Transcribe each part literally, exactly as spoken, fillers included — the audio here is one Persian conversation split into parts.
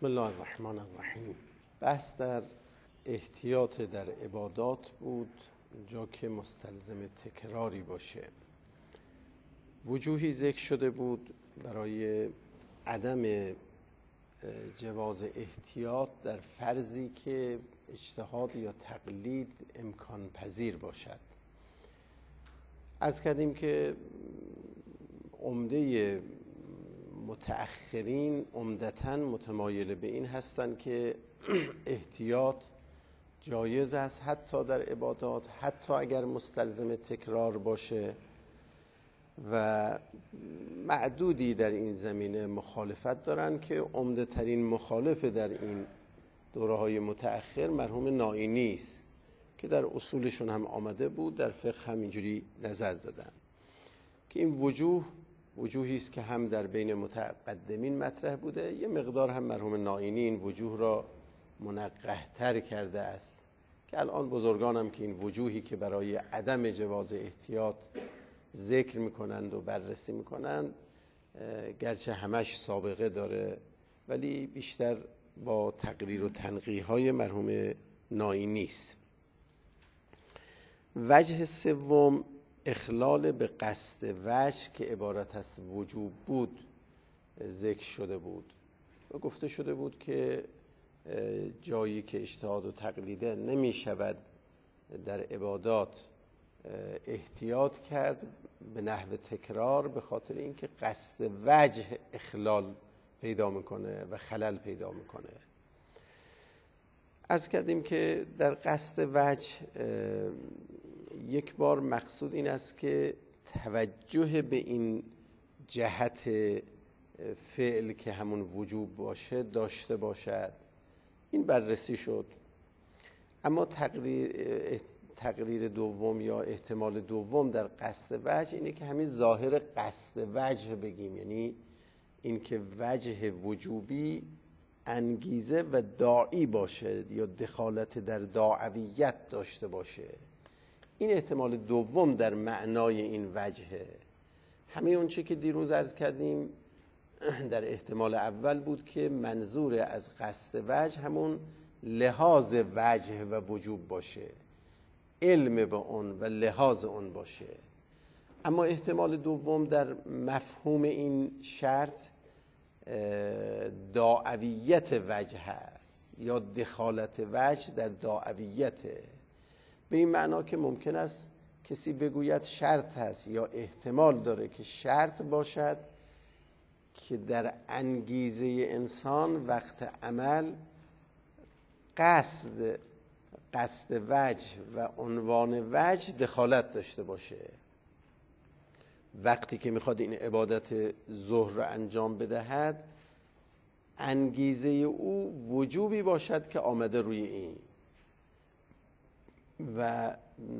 بسم الله الرحمن الرحیم. بحث در احتیاط در عبادات بود، جا که مستلزم تکراری باشه. وجوهی ذکر شده بود برای عدم جواز احتیاط در فرضی که اجتهاد یا تقلید امکان پذیر باشد. عرض کردیم که عمده متأخرین عمدتاً متمایل به این هستند که احتیاط جایز است حتی در عبادات، حتی اگر مستلزم تکرار باشه، و معدودی در این زمینه مخالفت دارند که عمده ترین مخالف در این دوره های متأخر مرحوم نائینی است که در اصولشون هم آمده بود، در فقه هم اینجوری نظر دادن که این وجوه وجوهی است که هم در بین متقدمین مطرح بوده، یه مقدار هم مرحوم نائینی این وجوه را منقح‌تر کرده است که الان بزرگان هم که این وجوهی که برای عدم جواز احتیاط ذکر میکنند و بررسی میکنند، گرچه همش سابقه داره ولی بیشتر با تقریر و تنقیح های مرحوم نائینی است. وجه سوم اخلال به قصد وجه که عبارت از وجوب بود ذکر شده بود و گفته شده بود که جایی که اجتهاد و تقلیده نمی شود در عبادات احتیاط کرد به نحو تکرار، به خاطر اینکه قصد وجه اخلال پیدا میکنه و خلل پیدا میکنه. عرض کردیم که در قصد وجه یک بار مقصود این است که توجه به این جهت فعل که همون وجوب باشه داشته باشد. این بررسی شد. اما تقریر تقریر دوم یا احتمال دوم در قصد وجه اینه که همین ظاهر قصد وجه بگیم، یعنی این که وجه وجوبی انگیزه و داعی باشه یا دخالت در داعویت داشته باشه. این احتمال دوم در معنای این وجهه. همه اون چی که دیروز عرض کردیم در احتمال اول بود که منظور از قصد وجه همون لحاظ وجه و وجوب باشه، علم به اون و لحاظ اون باشه. اما احتمال دوم در مفهوم این شرط داعویت وجه هست یا دخالت وجه در داعویته، به این معنا که ممکن است کسی بگوید شرط هست یا احتمال داره که شرط باشد که در انگیزه انسان وقت عمل قصد قصد وجه و عنوان وجه دخالت داشته باشه. وقتی که میخواد این عبادت ظهر را انجام بدهد، انگیزه او وجوبی باشد که آمده روی این و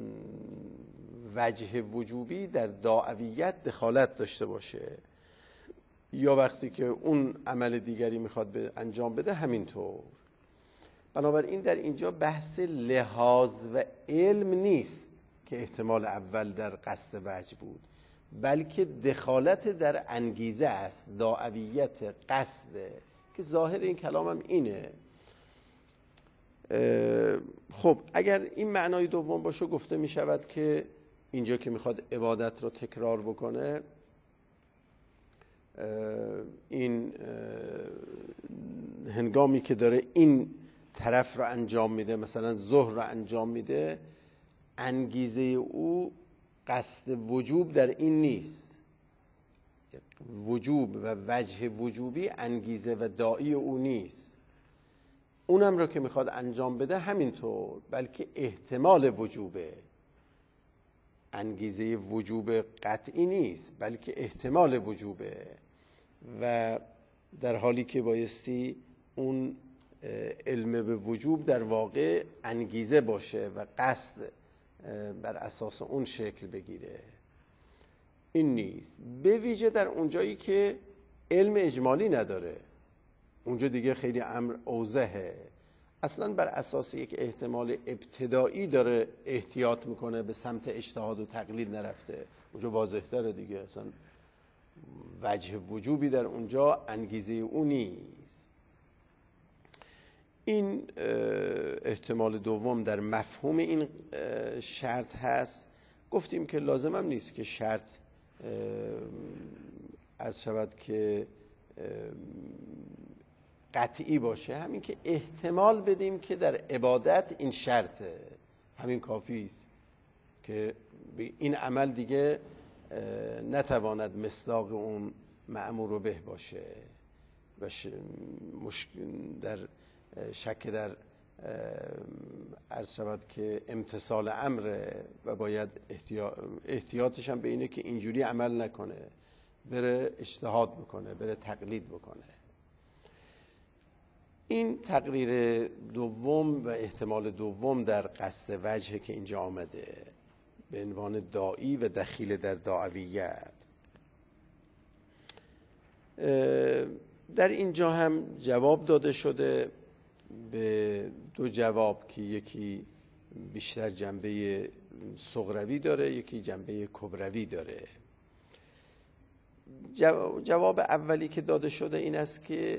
وجه وجوبی در داعویت دخالت داشته باشه، یا وقتی که اون عمل دیگری میخواد انجام بده همینطور. بنابراین در اینجا بحث لحاظ و علم نیست که احتمال اول در قصد وجه بود، بلکه دخالت در انگیزه است، داعویت قصده، که ظاهر این کلام هم اینه. خب اگر این معنای دوم باشه، گفته می شود که اینجا که میخواد عبادت رو تکرار بکنه، این هنگامی که داره این طرف رو انجام میده، مثلا ظهر رو انجام میده، انگیزه او قصد وجوب در این نیست. وجوب و وجه وجوبی انگیزه و داعی او نیست. اونم رو که میخواد انجام بده همینطور، بلکه احتمال وجوبه. انگیزه وجوب قطعی نیست بلکه احتمال وجوبه، و در حالی که بایستی اون علم به وجوب در واقع انگیزه باشه و قصد بر اساس اون شکل بگیره. این نیست، به ویژه در اونجایی که علم اجمالی نداره. اونجا دیگه خیلی امر اوضحه. اصلا بر اساس یک احتمال ابتدایی داره احتیاط میکنه، به سمت اجتهاد و تقلید نرفته. اونجا واضح داره دیگه، اصلا وجه وجوبی در اونجا انگیزه اون نیست. این احتمال دوم در مفهوم این شرط هست. گفتیم که لازم هم نیست که شرط عرض شود که قطعی باشه، همین که احتمال بدیم که در عبادت این شرطه، همین کافی است که این عمل دیگه نتواند مصداق اون مأمور به باشه و در شک در عرض شود که امتثال امره و باید احتیاطش هم به اینه که اینجوری عمل نکنه، بره اجتهاد بکنه، بره تقلید بکنه. این تقریر دوم و احتمال دوم در قصد وجه که اینجا آمده به عنوان داعی و دخیل در دعویت. در اینجا هم جواب داده شده به دو جواب که یکی بیشتر جنبه صغروی داره، یکی جنبه کبروی داره. جواب اولی که داده شده این است که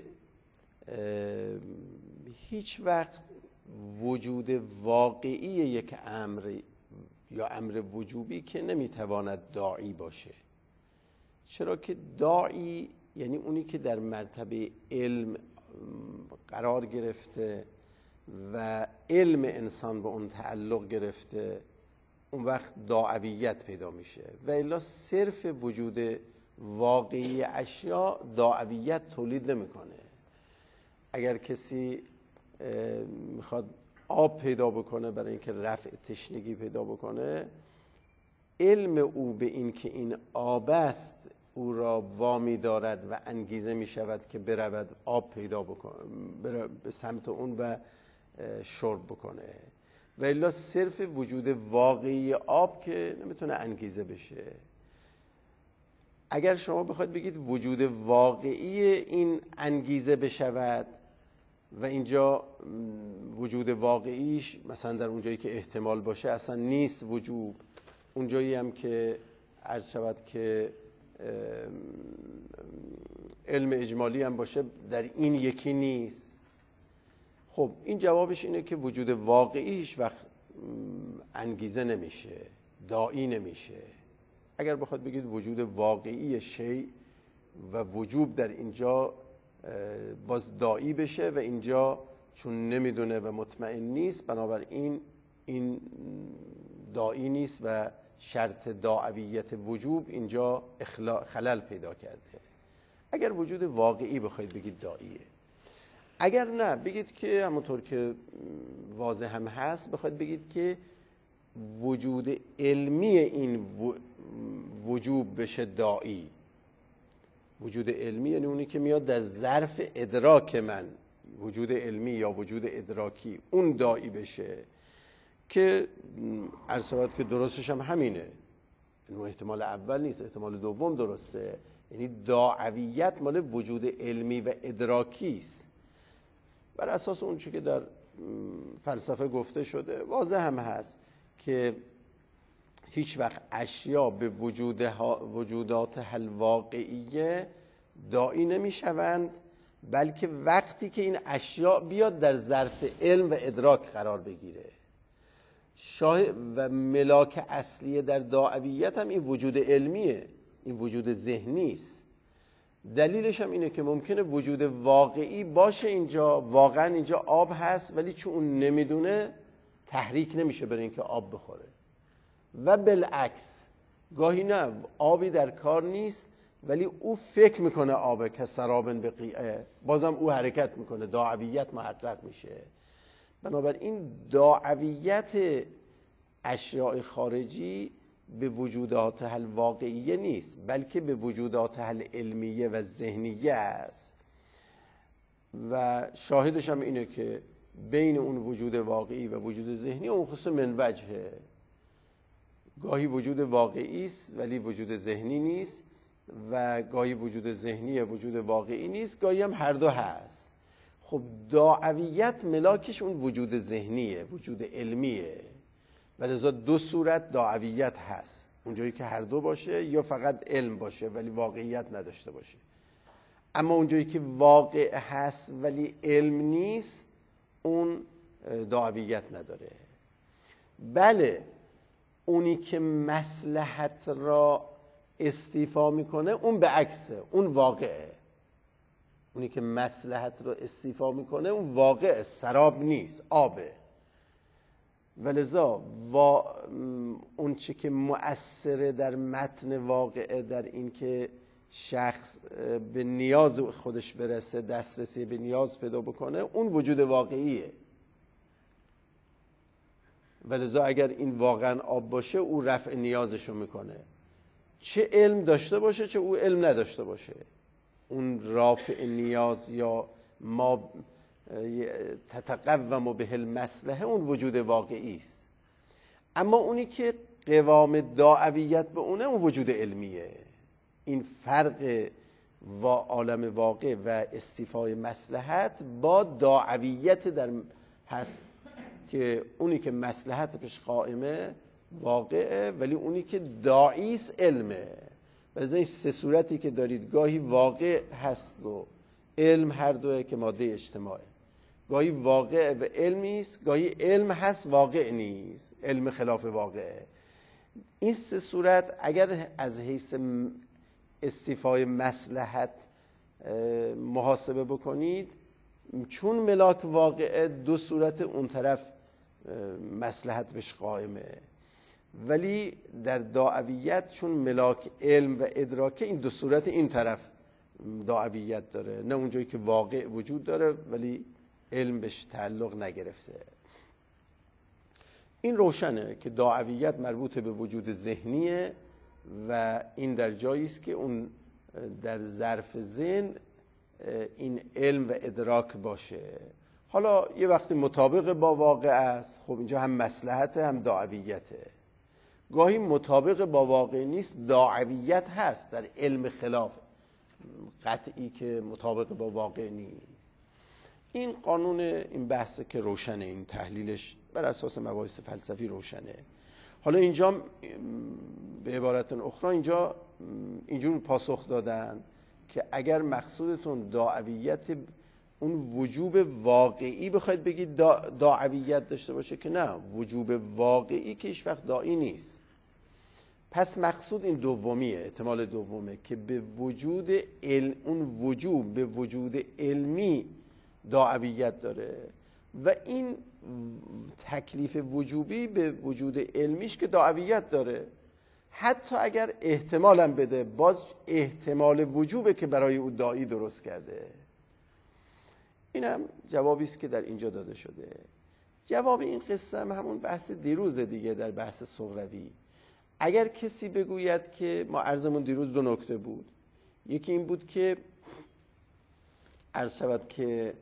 هیچ وقت وجود واقعی یک امر یا امر وجوبی که نمیتواند داعی باشه، چرا که داعی یعنی اونی که در مرتبه علم قرار گرفته و علم انسان به اون تعلق گرفته، اون وقت داعویت پیدا میشه. و الا صرف وجود واقعی اشیا داعویت تولید نمیکنه. اگر کسی میخواد آب پیدا بکنه برای اینکه رفع تشنگی پیدا بکنه، علم او به این که این آب است او را وامی دارد و انگیزه می شود که برود آب پیدا بکنه، بره به سمت اون و شرب بکنه. و الا صرف وجود واقعی آب که نمیتونه انگیزه بشه. اگر شما بخواید بگید وجود واقعی این انگیزه بشود و اینجا وجود واقعیش مثلا در اونجایی که احتمال باشه اصلا نیست وجوب، اونجایی هم که عرض شود که علم اجمالی هم باشه در این یکی نیست. خب این جوابش اینه که وجود واقعی هیچ وقت انگیزه نمیشه، داعی نمیشه. اگر بخواد بگید وجود واقعی شی و وجوب در اینجا باز داعی بشه و اینجا چون نمیدونه و مطمئن نیست، بنابراین این داعی نیست و شرط داعویت وجوب اینجا خلل پیدا کرده. اگر وجود واقعی بخواید بگید داعیه. اگر نه بگید که همونطور که واضح هم هست، بخواید بگید که وجود علمی این وجوب بشه داعی. وجود علمی یعنی اونی که میاد در ظرف ادراک من، وجود علمی یا وجود ادراکی، اون داعی بشه که عرض شود که درستش هم همینه. اینو احتمال اول نیست، احتمال دوم درسته. یعنی داعویت مال وجود علمی و ادراکی است. بر اساس اون چیزی که در فلسفه گفته شده واضح هم هست که هیچ وقت اشیا به وجود وجودات الواقعیه داعی نمیشوند، بلکه وقتی که این اشیا بیاد در ظرف علم و ادراک قرار بگیره. شاه و ملاک اصلی در داعویت هم این وجود علمیه، این وجود ذهنی است. دلیلش هم اینه که ممکنه وجود واقعی باشه اینجا، واقعا اینجا آب هست، ولی چون اون نمیدونه تحریک نمیشه برای اینکه آب بخوره. و بالعکس گاهی نه آبی در کار نیست ولی او فکر میکنه آبه که سرابن بقیعه، بازم او حرکت میکنه، داعویت محقق میشه. بنابراین داعویت اشیاء خارجی به وجودات الواقعیه نیست، بلکه به وجودات العلمیه و ذهنیه است. و شاهدش هم اینه که بین اون وجود واقعی و وجود ذهنی اون خصوص من وجهه. گاهی وجود واقعی است ولی وجود ذهنی نیست، و گاهی وجود ذهنی وجود واقعی نیست، گاهی هم هر دو هست. خب داعویت ملاکش اون وجود ذهنیه، وجود علمیه، و لذا دو صورت داعویت هست، اونجایی که هر دو باشه یا فقط علم باشه ولی واقعیت نداشته باشه. اما اونجایی که واقع هست ولی علم نیست، اون دعویت نداره. بله اونی که مصلحت را استیفا میکنه اون به عکسه، اون واقعه. اونی که مصلحت را استیفا میکنه اون واقعه، سراب نیست، آبه. ولذا وا... اون چی که مؤثره در متن واقعه، در این که شخص به نیاز خودش برسه، دسترسی به نیاز پیدا بکنه، اون وجود واقعیه. ولذا اگر این واقعا آب باشه او رفع نیازشو میکنه، چه علم داشته باشه چه او علم نداشته باشه. اون رافع نیاز یا ما تتقوم به المصلحه اون وجود واقعی است. اما اونی که قوام داعویت به اونه اون وجود علمیه. این فرق و عالم واقع و استیفای مصلحت با داعویت در هست که اونی که مصلحت پیش قائمه واقعه، ولی اونی که داعی است علمه. ولی این سه صورتی که دارید، گاهی واقع هست و علم، هر دوه که ماده اجتماعه. گاهی واقع و علمی است، گاهی علم هست واقع نیست، علم خلاف واقعه. این سه صورت اگر از حیث استیفای مصلحت محاسبه بکنید، چون ملاک واقعه دو صورت اون طرف مصلحت بهش قائمه، ولی در داعویت چون ملاک علم و ادراکه این دو صورت این طرف داعویت داره، نه اونجایی که واقع وجود داره ولی علم بهش تعلق نگرفته. این روشنه که داعویت مربوط به وجود ذهنیه و این در جایی است که اون در ظرف ذهن این علم و ادراک باشه. حالا یه وقتی مطابق با واقع است، خب اینجا هم مصلحت هم داعویته. گاهی مطابق با واقع نیست، داعویت هست در علم خلاف قطعی که مطابق با واقع نیست. این قانون این بحثه که روشنه، این تحلیلش بر اساس مباحث فلسفی روشنه. حالا اینجا به عبارت اخرى اینجا اینجور پاسخ دادن که اگر مقصودتون داعویت اون وجوب واقعی بخواید بگید داعویت داشته باشه، که نه، وجوب واقعی که هیچ وقت داعی نیست. پس مقصود این دومیه، احتمال دومه که به وجود علم، اون وجوب به وجود علمی داعویت داره و این تکلیف وجوبی به وجود علمیش که داعویت داره. حتی اگر احتمالم بده، باز احتمال وجوبه که برای او داعی درست کرده. اینم جوابی است که در اینجا داده شده. جواب این قصه هم همون بحث دیروز دیگه، در بحث صغروی. اگر کسی بگوید که ما عرضمون دیروز دو نکته بود، یکی این بود که عرض شود که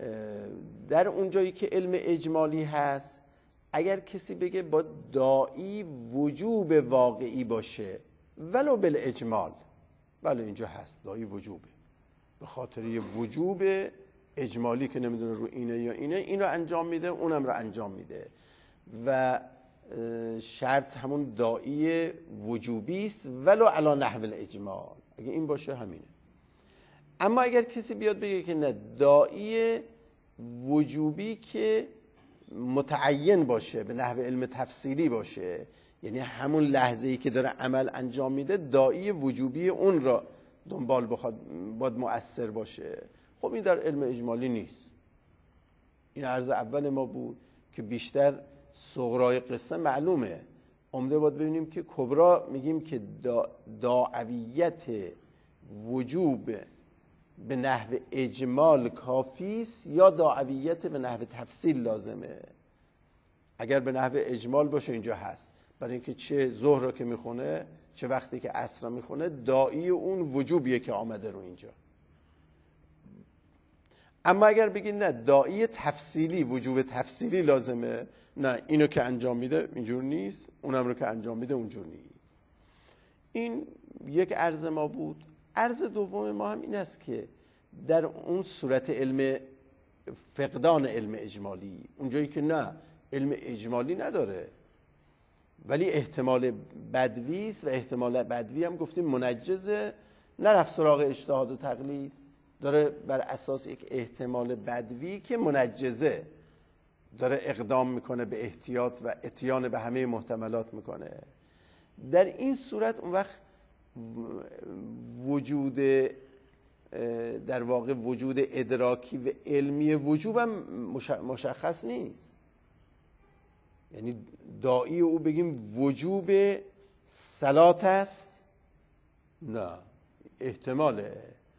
در اون جایی که علم اجمالی هست، اگر کسی بگه با داعی وجوب واقعی باشه ولو بالاجمال، ولو اینجا هست داعی وجوبه، به خاطر یه وجوب اجمالی که نمیدونه رو اینه یا اینه، این رو انجام میده اونم رو انجام میده و شرط همون داعی وجوبی است ولو علی نحو الاجمال. اگه این باشه همینه. اما اگر کسی بیاد بگه که نه، داعی وجوبی که متعین باشه، به نحو علم تفصیلی باشه، یعنی همون لحظه‌ای که داره عمل انجام میده داعی وجوبی اون را دنبال بخواد، باید مؤثر باشه، خب این در علم اجمالی نیست. این عرض اول ما بود که بیشتر صغرای قصه معلومه، عمده باید ببینیم که کبرا میگیم که دا داعویت وجوب به نحو اجمال کافی است یا داعویت به نحو تفصیل لازمه. اگر به نحو اجمال باشه اینجا هست، برای اینکه چه ظهر رو که میخونه چه وقتی که عصر رو میخونه داعی اون وجوبیه که آمده رو اینجا. اما اگر بگید نه، داعی تفصیلی، وجوب تفصیلی لازمه، نه اینو که انجام میده اینجور نیست، اونم رو که انجام میده اونجور نیست. این یک عرض ما بود. عرض دوم ما هم این است که در اون صورت علم فقدان علم اجمالی، اونجایی که نه علم اجمالی نداره ولی احتمال بدوی است و احتمال بدوی هم گفتیم منجزه، نرفت سراغ اجتهاد و تقلید، داره بر اساس یک احتمال بدوی که منجزه داره اقدام میکنه به احتیاط و اتیان به همه محتملات میکنه. در این صورت اون وقت وجود در واقع وجود ادراکی و علمی وجوبم مشخص نیست. یعنی داعی او بگیم وجوب صلات است، نه، احتماله.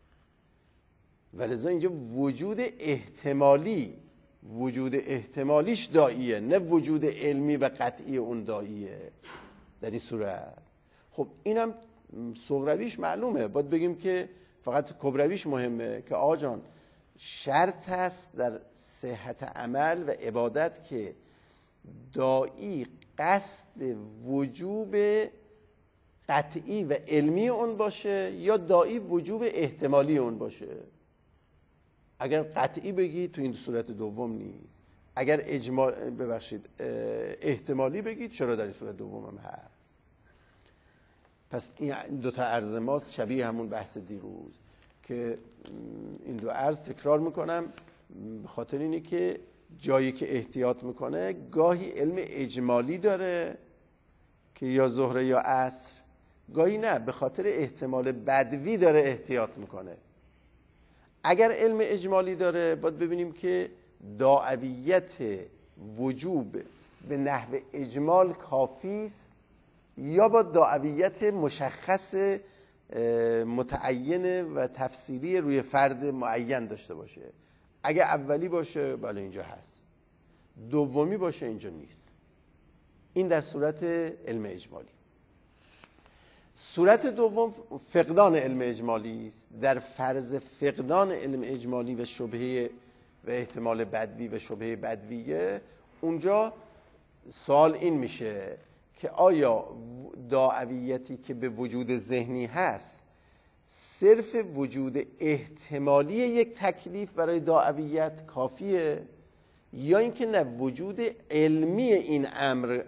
ولذا اینجا وجود احتمالی، وجود احتمالیش داعیه، نه وجود علمی و قطعی اون داعیه در این صورت. خب اینم صغرویش معلومه، باید بگیم که فقط کبرویش مهمه که آقا جان شرط هست در صحت عمل و عبادت که داعی قصد وجوب قطعی و علمی اون باشه یا داعی وجوب احتمالی اون باشه. اگر قطعی بگی تو این صورت دوم نیست، اگر اجماع ببخشید احتمالی بگید چرا در این صورت دوم هم هست. پس این دو تا عرض ماست شبیه همون بحث دیروز که این دو عرض تکرار میکنم به خاطر اینه که جایی که احتیاط میکنه گاهی علم اجمالی داره که یا ظهر یا عصر، گاهی نه به خاطر احتمال بدوی داره احتیاط میکنه. اگر علم اجمالی داره باید ببینیم که داعویت وجوب به نحو اجمال کافی است یا با داعویت مشخص متعین و تفصیلی روی فرد معین داشته باشه. اگه اولی باشه بله اینجا هست، دومی باشه اینجا نیست. این در صورت علم اجمالی. صورت دوم فقدان علم اجمالی است. در فرض فقدان علم اجمالی و شبهه و احتمال بدوی و شبهه بدویه، اونجا سوال این میشه که آیا داعویتی که به وجود ذهنی هست صرف وجود احتمالی یک تکلیف برای داعویت کافیه یا اینکه نه وجود علمی این امر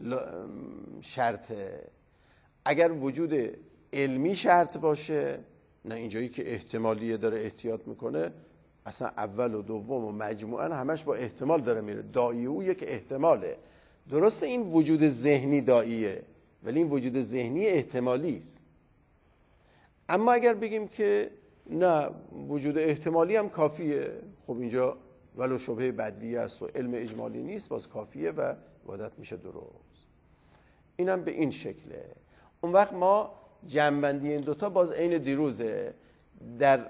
شرطه؟ اگر وجود علمی شرط باشه، نه اینجایی که احتمالیه داره احتیاط میکنه، اصلا اول و دوم و مجموعاً همش با احتمال داره میره. داعی او یک احتماله. درسته این وجود ذهنی داعیه ولی این وجود ذهنی احتمالی است. اما اگر بگیم که نه وجود احتمالی هم کافیه، خب اینجا ولو شبهه بدویه است و علم اجمالی نیست باز کافیه و عبادت میشه درست. اینم به این شکله. اون وقت ما جمع‌بندی این دوتا باز عین دیروزه. در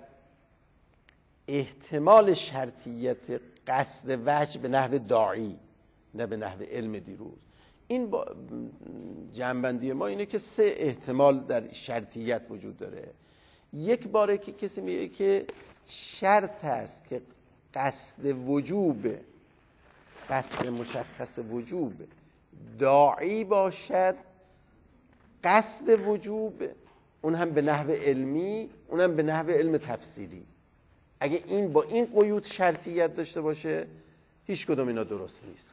احتمال شرطیت قصد وجه به نحو داعی نه به نحو علم دیروز، این جمع‌بندی ما اینه که سه احتمال در شرطیت وجود داره. یک باره که کسی میگه که شرط است که قصد وجوب، قصد مشخص وجوب داعی باشد، قصد وجوب اون هم به نحو علمی، اون هم به نحو علم تفصیلی. اگه این با این قیود شرطیت داشته باشه هیچ کدوم اینا درست نیست.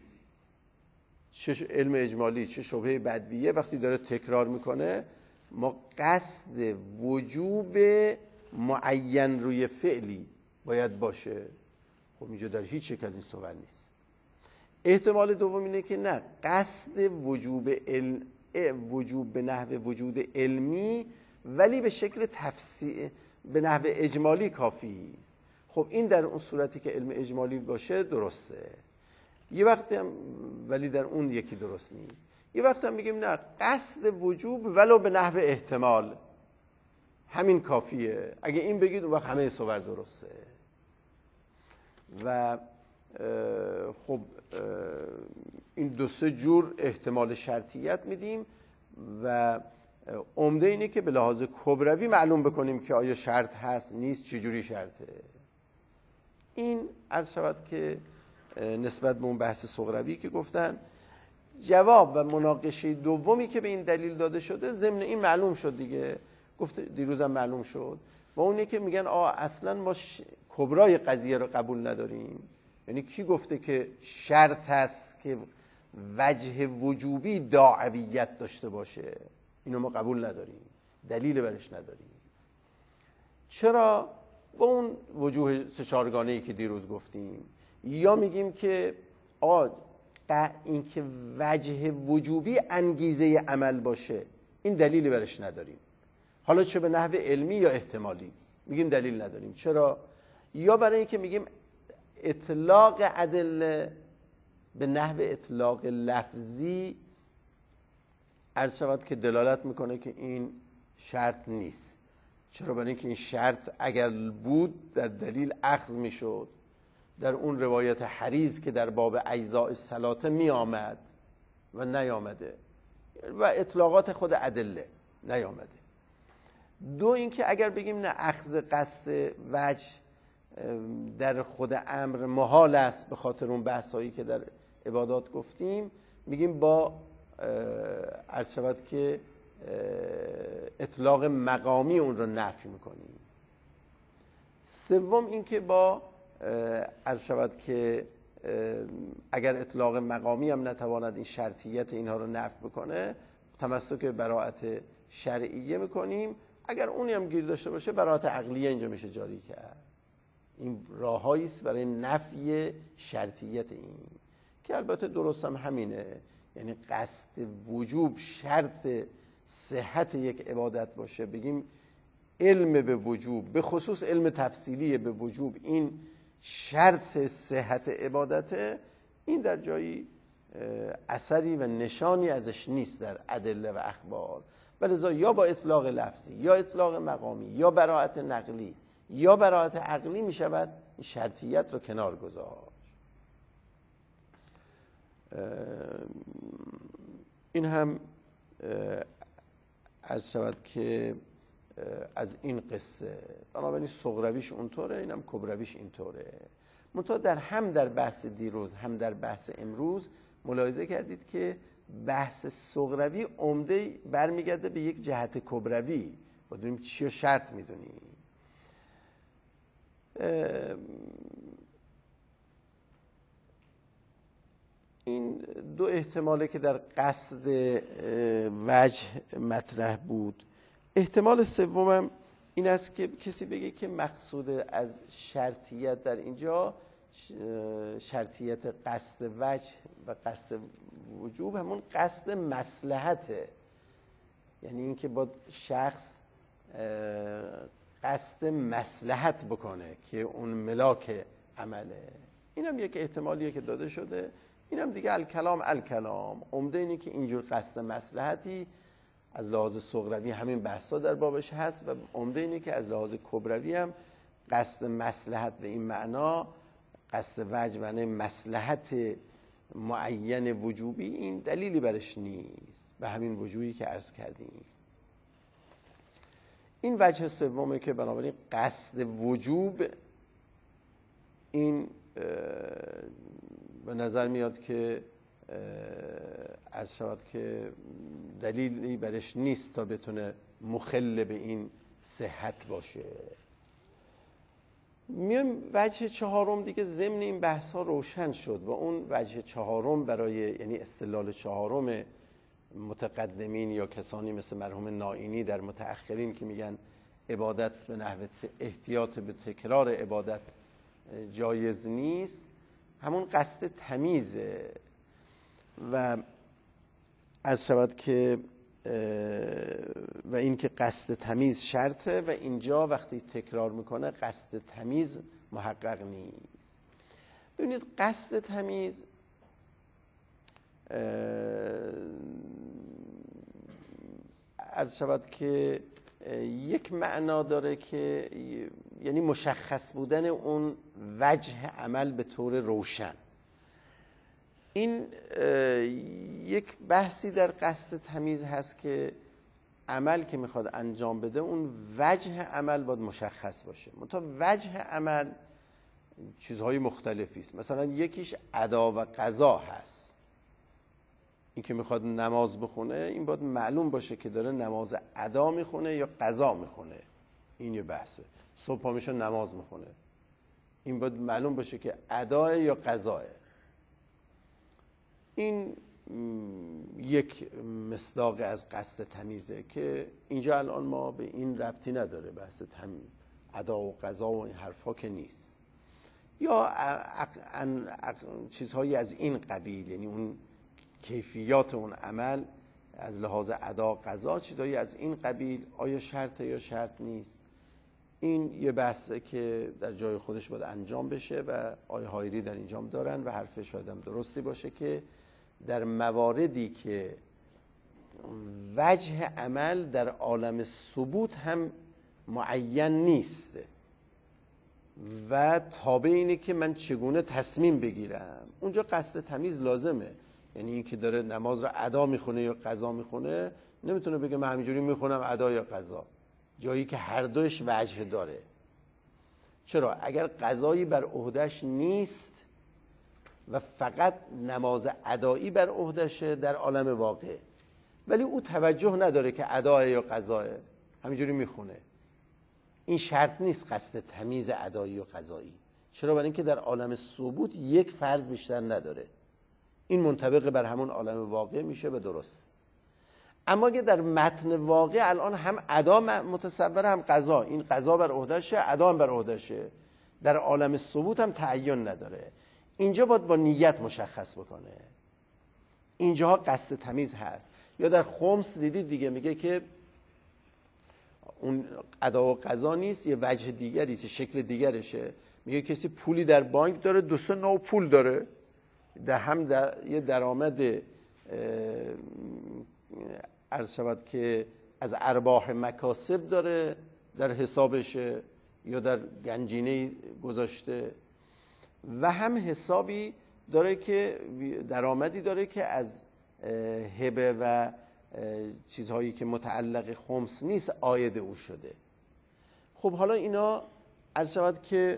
چه علم اجمالی چه شبهه بدویه وقتی داره تکرار میکنه ما قصد وجوب معین روی فعلی باید باشه. خب اینجا در هیچ یک از این صور نیست. احتمال دوم اینه که نه قصد وجوب علم وجوب به نحو وجود علمی ولی به شکل تفسیر به نحو اجمالی کافی است. خب این در اون صورتی که علم اجمالی باشه درسته. یه وقتی هم ولی در اون یکی درست نیست. یه وقتی هم میگیم نه قصد وجوب ولو به نحو احتمال همین کافیه. اگه این بگید اون وقت همه صور درسته. و خب این دو سه جور احتمال شرطیت میدیم و عمده اینه که به لحاظ کبروی معلوم بکنیم که آیا شرط هست نیست چجوری شرطه. این عرض شود که نسبت به اون بحث صغروی که گفتن جواب و مناقشه دومی که به این دلیل داده شده ضمن این معلوم شد دیگه، گفت دیروزم معلوم شد، و اونی که میگن آه اصلا ما ش... کبرای قضیه رو قبول نداریم. یعنی کی گفته که شرط هست که وجه وجوبی داعویت داشته باشه؟ اینو ما قبول نداریم، دلیل برش نداریم. چرا؟ با اون وجوه سه چهارگانه‌ای که دیروز گفتیم. یا میگیم که آقا این که وجه وجوبی انگیزه عمل باشه این دلیلی برش نداریم، حالا چه به نحو علمی یا احتمالی میگیم دلیل نداریم. چرا؟ یا برای اینکه میگیم اطلاق ادله به نحو اطلاق لفظی عرض شود که دلالت میکنه که این شرط نیست. چرا؟ برای اینکه این شرط اگر بود در دلیل اخذ میشد، در اون روایت حریز که در باب اجزاء الصلاه می آمد و نیامده و اطلاقات خود ادله نیامده. دو اینکه اگر بگیم نه اخذ قصد وجه در خود امر محال است به خاطر اون بحثایی که در عبادات گفتیم، میگیم با عرض شود که اطلاق مقامی اون رو نفی میکنیم. سوم اینکه با عرض شود که اگر اطلاق مقامی هم نتواند این شرطیت اینها رو نفی بکنه، تمسک به براءت شرعیه میکنیم. اگر اونی هم گیر داشته باشه براءت عقلیه اینجا میشه جاری کرد. این راههایی است برای نفی شرطیت این که البته درست هم همینه، یعنی قصد وجوب شرط صحت یک عبادت باشه، بگیم علم به وجوب به خصوص علم تفصیلی به وجوب این شرط صحت عبادته، این در جایی اثری و نشانی ازش نیست در ادله و اخبار. ولذا یا با اطلاق لفظی یا اطلاق مقامی یا براءت نقلی یا براءت عقلی می شود این شرطیت رو کنار گذاشت. این هم عرض شود که از این قصه، بنابراین صغرویش اونطوره، اینم کبرویش اینطوره. منتها در هم در بحث دیروز هم در بحث امروز ملاحظه کردید که بحث صغروی عمده برمیگرده به یک جهت کبروی. با دونیم چی رو شرط میدونیم. این دو احتماله که در قصد وجه مطرح بود. احتمال سومم این است که کسی بگه که مقصود از شرطیت در اینجا شرطیت قصد وجه و قصد وجوب همون قصد مصلحته، یعنی اینکه با شخص قصد مصلحت بکنه که اون ملاک عمله. اینم یک احتمالیه که داده شده. اینم دیگه الکلام الکلام عمده اینه که اینجور قصد مصلحتی از لحاظ صغروی همین بحثا در بابش هست و عمده اینه که از لحاظ کبروی هم قصد مصلحت به این معنا، قصد وجه معنی مصلحت معین وجوبی، این دلیلی برش نیست به همین وجوهی که عرض کردیم. این وجه سومه که بنابراین قصد وجوب این به نظر میاد که عرض شود که دلیلی برش نیست تا بتونه مخل به این صحت باشه. میام وجه چهارم دیگه ضمن این بحث ها روشن شد و اون وجه چهارم برای یعنی استدلال چهارم متقدمین یا کسانی مثل مرحوم نائینی در متأخرین که میگن عبادت به نحو احتیاط به تکرار عبادت جایز نیست، همون قصد تمیزه و عرض شود که و این که قصد تمیز شرطه و اینجا وقتی تکرار میکنه قصد تمیز محقق نیست. ببینید قصد تمیز عرض شود که یک معنا داره که یعنی مشخص بودن اون وجه عمل به طور روشن. این یک بحثی در قصد تمیز هست که عمل که میخواد انجام بده اون وجه عمل باید مشخص باشه. منتها وجه عمل چیزهای مختلفی است. مثلا یکیش ادا و قضا هست. این که میخواد نماز بخونه این باید معلوم باشه که داره نماز ادا میخونه یا قضا میخونه. این یه بحثه. صبح پا میشه نماز میخونه، این باید معلوم باشه که ادا یا قضاه. این یک مصداق از قصد تمیزه که اینجا الان ما به این ربطی نداره، بحث تمیز ادا و قضا و این حرفا که نیست. یا چیزهایی از این قبیل، یعنی اون کیفیات اون عمل از لحاظ ادا قضا چیزهایی از این قبیل آیا شرطه یا شرط نیست. این یه بحثه که در جای خودش باید انجام بشه و آیه هایری در اینجام دارن و حرف شاید هم درستی باشه که در مواردی که وجه عمل در عالم ثبوت هم معین نیست و تابع اینه که من چگونه تصمیم بگیرم، اونجا قصد تمیز لازمه. یعنی این که داره نماز را ادا میخونه یا قضا میخونه نمیتونه بگه من همینجوری میخونم ادا یا قضا، جایی که هر دوش وجه داره. چرا؟ اگر قضایی بر عهدهش نیست و فقط نماز ادایی بر عهدهشه در عالم واقع، ولی او توجه نداره که ادا یا قضاه، همینجوری میخونه، این شرط نیست قصد تمیز ادایی و قضایی. چرا؟ برای اینکه در عالم ثبوت یک فرض بیشتر نداره، این منطبق بر همون عالم واقع میشه و درست. اما اگه در متن واقع الان هم ادا متصور هم قضا، این قضا بر عهدهشه ادا هم بر عهدهشه، در عالم ثبوت هم تعین نداره، اینجا باید با نیت مشخص بکنه. اینجاها قصد تمیز هست. یا در خمس دیدید دیگه میگه که اون ادا و قضا نیست، یه وجه دیگری است، شکل دیگرشه. میگه کسی پولی در بانک داره، دو سه نوع پول داره، در هم در یه درآمد عرض شود که از ارباح مکاسب داره در حسابشه یا در گنجینه گذاشته، و هم حسابی داره که درآمدی داره که از هبه و چیزهایی که متعلق خمس نیست عاید او شده. خب حالا اینا عرض شود که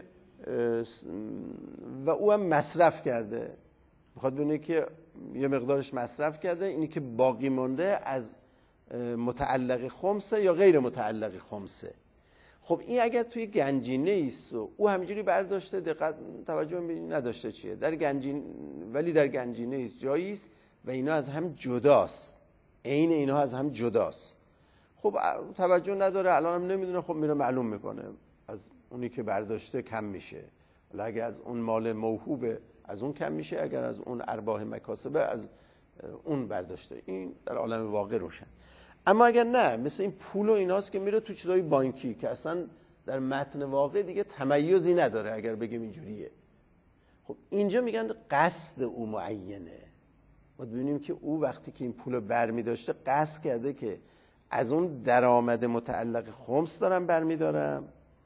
و او هم مصرف کرده، میخواد ببینه که یه مقدارش مصرف کرده، اینی که باقی مونده از متعلق خمسه یا غیر متعلق خمسه. خب این اگر توی گنجینه ایست و او همینجوری برداشته، دقت توجه نداشته چیه در گنجین، ولی در گنجینه ایست جایی است و اینا از هم جداست، عین اینا از هم جداست. خب توجه نداره، الان هم نمیدونه، خب میره معلوم میکنه از اونی که برداشته کم میشه. ولی اگر از اون مال موهوبه از اون کم میشه، اگر از اون ارباح مکاسبه از اون برداشته. این در عالم واقع روشن. اما اگر نه، مثل این پول و ایناست که میره تو چیزای بانکی که اصلا در متن واقع دیگه تمیزی نداره اگر بگیم اینجوریه. خب اینجا میگن قصد او معینه. ما ببینیم که او وقتی که این پولو برمی داشته قصد کرده که از اون درآمد متعلق خمس دارم برمی دارم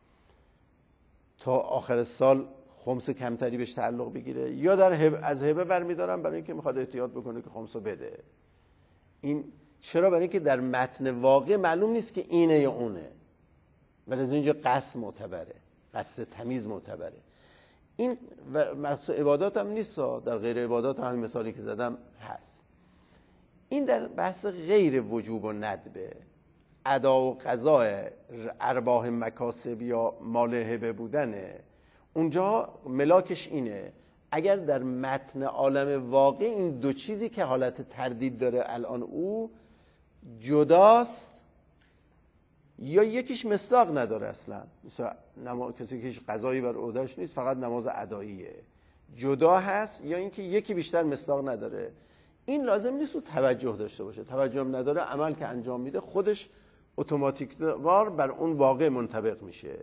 تا آخر سال خمس کمتری بهش تعلق بگیره، یا در هب... از هبه برمی دارم برای اینکه میخواد احتیاط بکنه که خمسو بده. این چرا؟ برای اینکه در متن واقع معلوم نیست که اینه یا اونه، ولی از اینجا قصد معتبره، قصد تمیز معتبره. این مخصوص عبادات هم نیست، در غیر عبادات هم همین مثالی که زدم هست. این در بحث غیر وجوب و ندبه، ادا و قضا ارباح مکاسب یا مال هبه بودنه، اونجا ملاکش اینه. اگر در متن عالم واقع این دو چیزی که حالت تردید داره الان او جداست، یا یکیش مصداق نداره اصلا، مثلا نما... کسی که هیچ قضایی بر عهده‌اش نیست، فقط نماز اداییه، جدا هست، یا اینکه یکی بیشتر مصداق نداره. این لازم نیست او توجه داشته باشه، توجه هم نداره، عمل که انجام میده خودش اتوماتیک وار بر اون واقع منطبق میشه.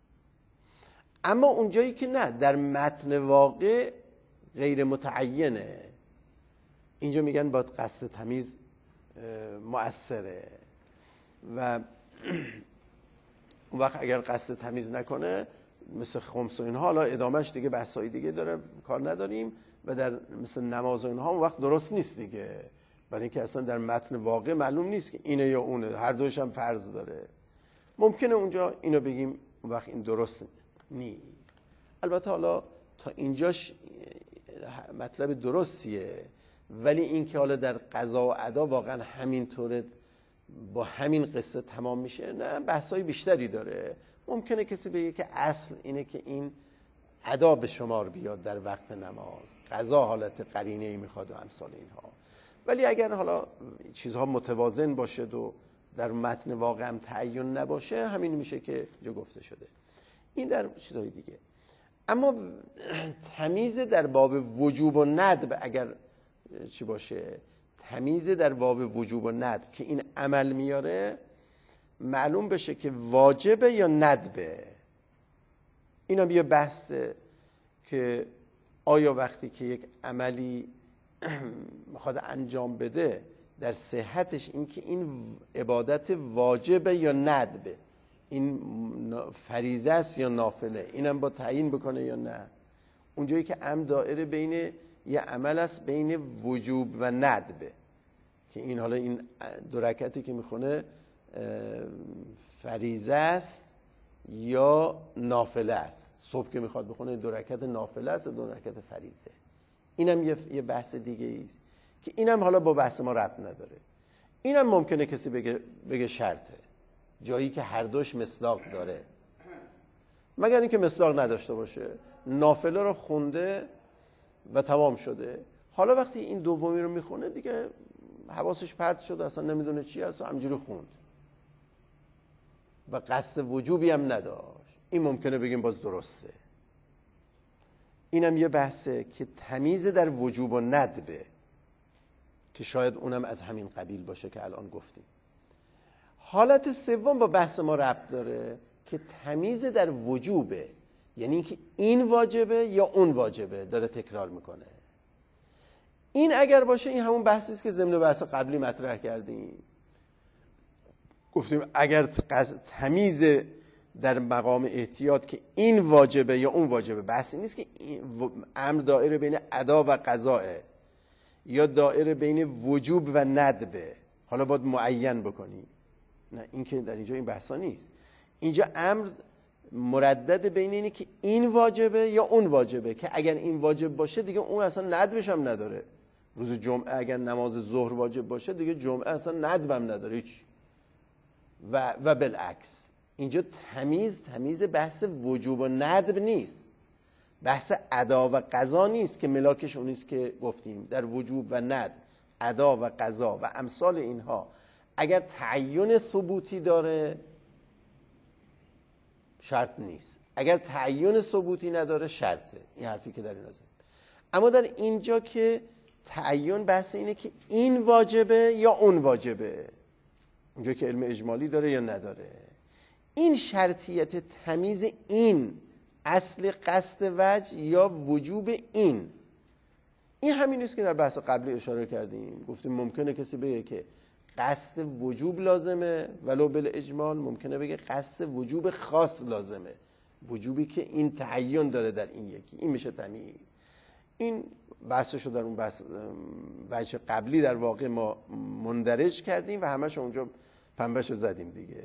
اما اونجایی که نه، در متن واقع غیر متعینه، اینجا میگن باید قصد تمیز مؤثره. و اون وقت اگر قصد تمیز نکنه مثل خمس و اینها، حالا ادامهش دیگه بحثای دیگه داره کار نداریم، و در مثل نماز و اینها اون وقت درست نیست دیگه، برای اینکه اصلا در متن واقع معلوم نیست که اینه یا اونه، هر دوش هم فرض داره. ممکنه اونجا اینو بگیم اون وقت این درست نیست. البته حالا تا اینجاش مطلب درستیه، ولی این که حالا در قضا و ادا واقعا همینطوره با همین قصه تمام میشه، نه، بحثای بیشتری داره. ممکنه کسی بگه که اصل اینه که این ادا به شمار بیاد در وقت نماز، قضا حالت قرینه‌ای میخواد و امثال اینها. ولی اگر حالا چیزها متوازن باشه و در متن واقع هم تعین نباشه، همین میشه که جو گفته شده. این در چیزهای دیگه. اما تمیز در باب وجوب و ندب اگر چی باشه، تمیز در باب وجوب و ندب که این عمل میاره معلوم بشه که واجبه یا ندبه. این هم یه بحثه که آیا وقتی که یک عملی میخواد انجام بده در صحتش این که این عبادت واجبه یا ندبه، این فریضه است یا نافله، اینم با تعیین بکنه یا نه. اونجایی که امر دائره بین یه عمل است بین وجوب و ندبه که این حالا این دو رکعتی که میخونه فریضه است یا نافله است. صبح که میخواد بخونه دو رکعت نافله است و دو رکعت فریضه. اینم یه بحث دیگه است که اینم حالا با بحث ما ربط نداره. اینم ممکنه کسی بگه بگه شرطه، جایی که هر دوش مصداق داره، مگر اینکه مصداق نداشته باشه. نافله رو خونده و تمام شده، حالا وقتی این دومی رو میخونه دیگه حواسش پرت شده، اصلا نمیدونه چی هست و همجوری خوند و قصد وجوبی هم نداشت. این ممکنه بگیم باز درسته. اینم یه بحثه که تمیز در وجوب و ندبه که شاید اونم از همین قبیل باشه که الان گفتیم. حالت سوم با بحث ما ربط داره که تمیز در وجوبه، یعنی اینکه این واجبه یا اون واجبه، داره تکرار میکنه. این اگر باشه این همون بحثی است که ضمن بحث قبلی مطرح کردیم. گفتیم اگر تمیز در مقام احتیاط که این واجبه یا اون واجبه، بحثی نیست که امر دائره بین ادا و قضاء یا دائره بین وجوب و ندبه، حالا باید معین بکنی. نه، این که در اینجا این بحثا نیست. اینجا امر مردد بین اینه که این واجبه یا اون واجبه، که اگر این واجب باشه دیگه اون اصلا ندبش هم نداره. روز جمعه اگر نماز ظهر واجب باشه دیگه جمعه اصلا ندبم نداره هیچ. و و بالعکس اینجا تمیز تمیز بحث وجوب و ندب نیست، بحث ادا و قضا نیست که ملاکش اون نیست که گفتیم. در وجوب و ندب، ادا و قضا و امثال اینها اگر تعین ثبوتی داره شرط نیست، اگر تعین ثبوتی نداره شرطه. این حرفی که در این نظر. اما در اینجا که تعین بحث اینه که این واجبه یا اون واجبه، اونجا که علم اجمالی داره یا نداره. این شرطیت تمیز این اصل قصد وجه یا وجوب این، این همین است که در بحث قبلی اشاره کردیم. گفتیم ممکنه کسی بگه که قصد وجوب لازمه ولو بالاجمال، ممکنه بگه قصد وجوب خاص لازمه، وجوبی که این تعین داره در این یکی، این میشه تمیز. این بحثشو در اون بحث وجه قبلی در واقع ما مندرج کردیم و همش اونجا پنبهشو زدیم دیگه.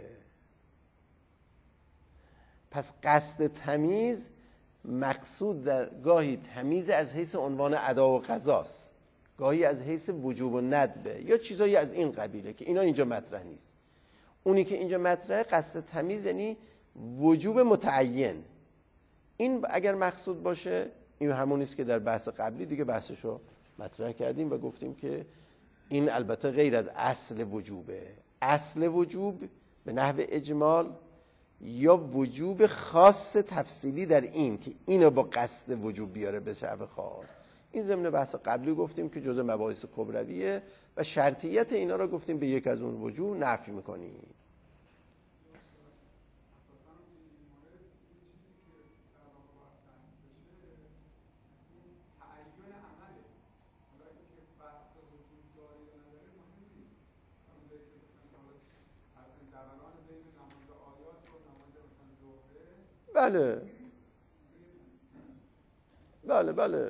پس قصد تمیز مقصود در گاهی تمیز از حیث عنوان ادا و قضاست، گاهی از حیث وجوب و ندبه یا چیزایی از این قبیله که اینا اینجا مطرح نیست. اونی که اینجا مطرحه قصد تمیز یعنی وجوب متعین. این اگر مقصود باشه این همون است که در بحث قبلی دیگه بحثشو مطرح کردیم و گفتیم که این البته غیر از اصل وجوبه. اصل وجوب به نحو اجمال یا وجوب خاص تفصیلی در این که اینو با قصد وجوب بیاره به شعب خاص. این ضمن بحث قبلی گفتیم که جزء مباحث کبرویه و شرطیت اینا رو گفتیم به یک از اون وجوه نفی میکنیم. بله بله بله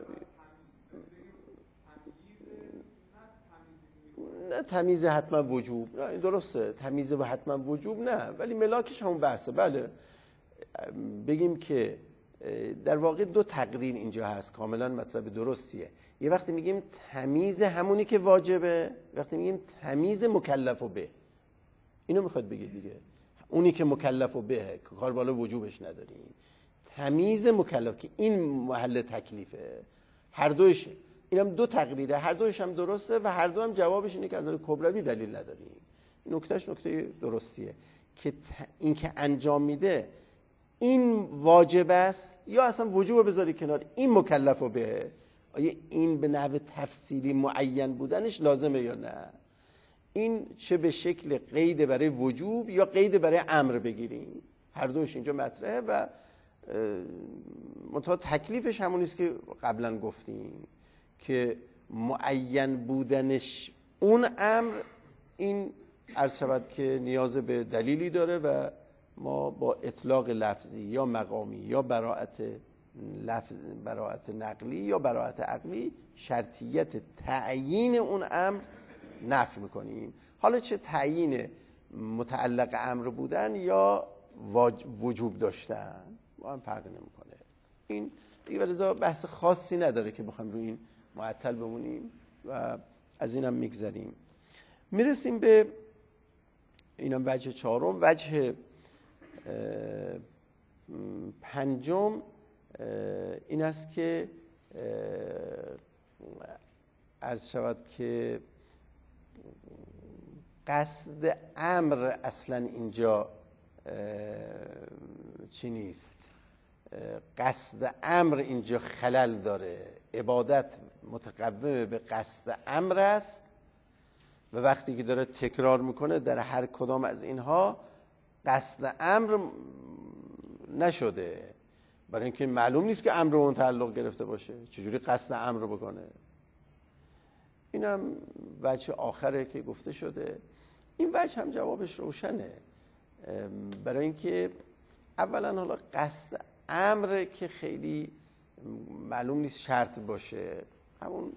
نه تمیز حتما وجوب، نه درسته تمیز و حتما وجوب نه، ولی ملاکش همون بحثه. بله بگیم که در واقع دو تقریر اینجا هست، کاملا مطلب درستیه. یه وقتی میگیم تمیز همونی که واجبه، وقتی میگیم تمیز مکلف و به، اینو میخواد بگه دیگه، اونی که مکلف و به کار بالا وجوبش نداریم. تمیز مکلف که این محل تکلیفه. هر دوش اینم دو تقریره، هر دوش هم درسته و هر دو هم جوابش اینه که از نظر کبروی دلیل نداریم. نکتهش نکته درستیه که این که انجام میده این واجب است یا اصلا وجوب بذاری کنار، این مکلف به، آیا این به نحو تفصیلی معین بودنش لازمه یا نه؟ این چه به شکل قید برای وجوب یا قید برای امر بگیریم، هر دوش اینجا مطرحه و منتها تکلیفش همون است که قبلا گفتیم که معین بودنش اون امر، این عرض شود که نیاز به دلیلی داره و ما با اطلاق لفظی یا مقامی یا براءت لفظ، براءت نقلی یا براءت عقلی، شرطیت تعیین اون امر نفی میکنیم. حالا چه تعیین متعلق امر بودن یا وجوب داشتن با هم فرق نمیکنه. این دیگه ولذا بحث خاصی نداره که بخوایم روی این معطل بمونیم و از اینم میگذریم. میرسیم به اینم وجه چهارم. وجه پنجم این است که عرض شود که قصد امر اصلا اینجا چی نیست، قصد امر اینجا خلل داره. عبادت متقوم به قصد امر است و وقتی که داره تکرار میکنه در هر کدام از اینها قصد امر نشده، برای اینکه معلوم نیست که امر اون تعلق گرفته باشه، چجوری قصد امر بکنه. اینم وجه آخره که گفته شده. این وجه هم جوابش روشنه، برای اینکه اولا حالا قصد امر که خیلی معلوم نیست شرط باشه، همون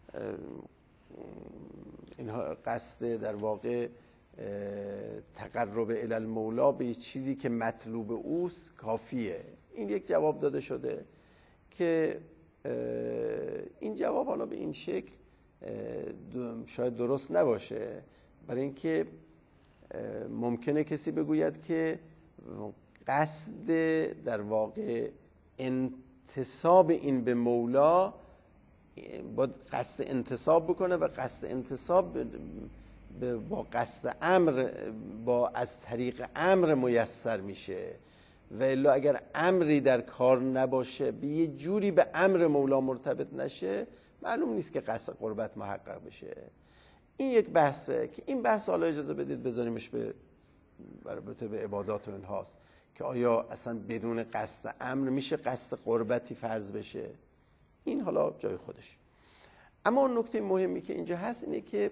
اینها قصد در واقع تقرب الی المولا به چیزی که مطلوب اوست کافیه. این یک جواب داده شده که این جواب حالا به این شکل شاید درست نباشه، برای اینکه ممکنه کسی بگوید که قصد در واقع انتساب این به مولا با قصد انتساب بکنه و قصد انتساب با قصد امر با از طریق امر میسر میشه و الا اگر امری در کار نباشه به یه جوری به امر مولا مرتبط نشه معلوم نیست که قصد قربت محقق بشه. این یک بحثه که این بحث حالا اجازه بدید بذاریمش به رابطه به عبادات و اینهاست که آیا اصلا بدون قصد امر میشه قصد قربتی فرض بشه. این حالا جای خودش. اما اون نکته مهمی که اینجا هست اینه که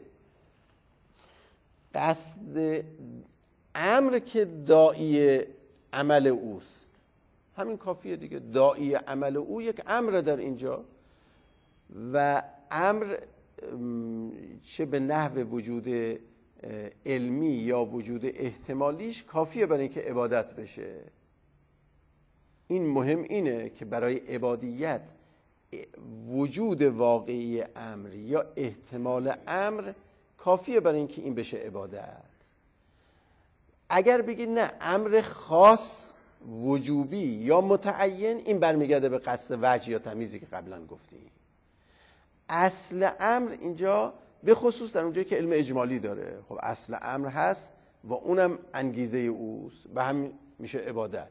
قصد امر که داعی عمل اوست همین کافیه دیگه. داعی عمل او یک امر در اینجا و امر چه به نحو وجود علمی یا وجود احتمالیش کافیه برای اینکه عبادت بشه. این مهم اینه که برای عبادیت وجود واقعی امر یا احتمال امر کافیه برای اینکه این بشه عبادت. اگر بگید نه امر خاص وجوبی یا متعین، این برمیگرده به قصد وجه یا تمیزی که قبلا گفتیم. اصل امر اینجا به خصوص در اونجایی که علم اجمالی داره، خب اصل امر هست و اونم انگیزه اوست و هم میشه عبادت.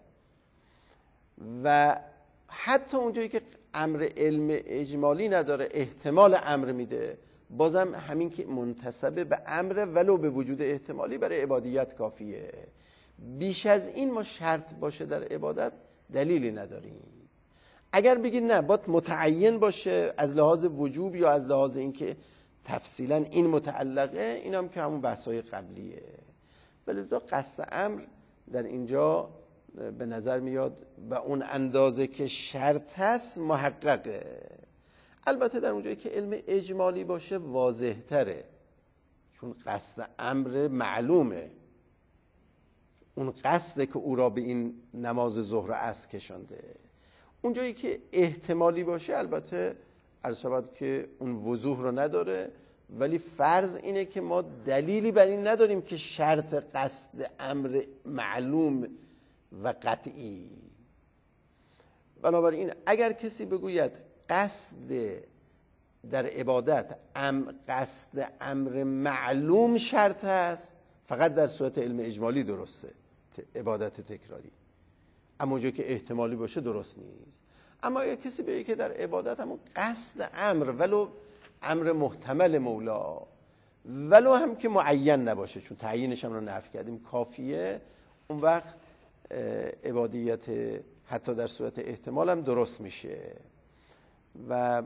و حتی اونجایی که امر علم اجمالی نداره احتمال امر میده، بازم همین که منتسب به امر ولو به وجود احتمالی برای عبادیت کافیه. بیش از این ما شرط باشه در عبادت دلیلی نداریم. اگر بگید نه باید متعین باشه از لحاظ وجوب یا از لحاظ اینکه تفصیلا این متعلقه، این هم که همون بحثای قبلیه. ولذا قصد امر در اینجا به نظر میاد و اون اندازه که شرط هست محققه. البته در اونجایی که علم اجمالی باشه واضح تره، چون قصد امر معلومه، اون قصده که او را به این نماز ظهر و عصر کشانده. اونجایی که احتمالی باشه البته عرض شود که اون وضوح رو نداره، ولی فرض اینه که ما دلیلی بر این نداریم که شرط قصد امر معلوم و قطعی. بنابراین اگر کسی بگوید قصد در عبادت ام قصد امر معلوم شرط هست، فقط در صورت علم اجمالی درسته عبادت تکراری. اما اونجا که احتمالی باشه درست نیست. اما اگه کسی بگه که در عبادت همون قصد امر، ولو امر محتمل مولا، ولو هم که معین نباشه چون تعیینش هم رو نفی کردیم کافیه، اون وقت عبادیت حتی در صورت احتمال هم درست میشه. و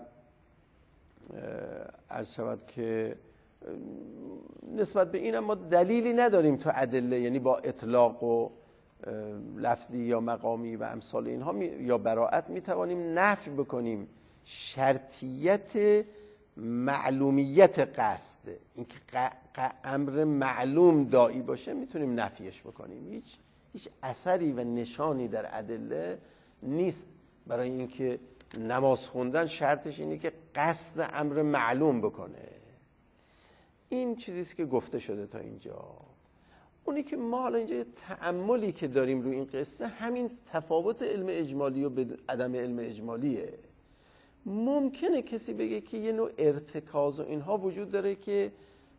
عرض شود که نسبت به این ما دلیلی نداریم تو ادله، یعنی با اطلاق و لفظی یا مقامی و امثال اینها می یا براءت میتوانیم نفی بکنیم شرطیت معلومیت قصد. اینکه امر معلوم داعی باشه میتونیم نفیش بکنیم. هیچ هیچ اثری و نشانی در ادله نیست برای اینکه نماز خوندن شرطش اینه که قصد امر معلوم بکنه. این چیزیست که گفته شده تا اینجا. اونی که ما حالا اینجا تأملی که داریم روی این قصه همین تفاوت علم اجمالی و عدم علم اجمالیه. ممکنه کسی بگه که یه نوع ارتکاز و اینها وجود داره که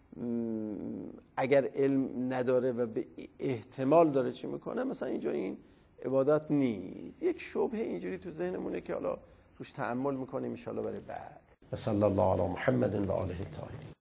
اگر علم نداره و به احتمال داره چی میکنه، مثلا اینجا این عبادت نیست. یک شبهه اینجوری تو ذهنمونه که حالا روش تأمل میکنیم ان شاء الله برای بعد. صلی الله علی محمد و آله الطاهرین.